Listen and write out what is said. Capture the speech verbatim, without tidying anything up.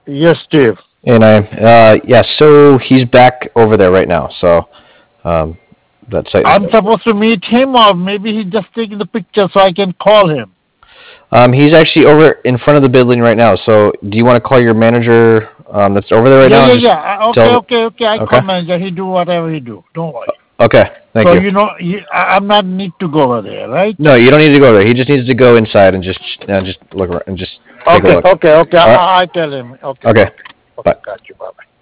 Yes, Steve. And I, uh, yeah, so he's back over there right now. So um, that site is. I'm supposed to meet him, or maybe he's just taking the picture so I can call him. Um, he's actually over in front of the building right now. So do you want to call your manager um, that's over there right Yeah, now and yeah, just yeah. Uh, Okay, tell? okay, okay. I Okay. call manager. He do whatever he do. Don't worry. Okay. Thank So you. you know, you, I, I'm not need to go over there, right? No, you don't need to go there. He just needs to go inside and just uh, just look around and just take a Okay, look. okay, okay. All right. I, I tell him. Okay, Okay. okay, okay. Bye. Got you. Bye.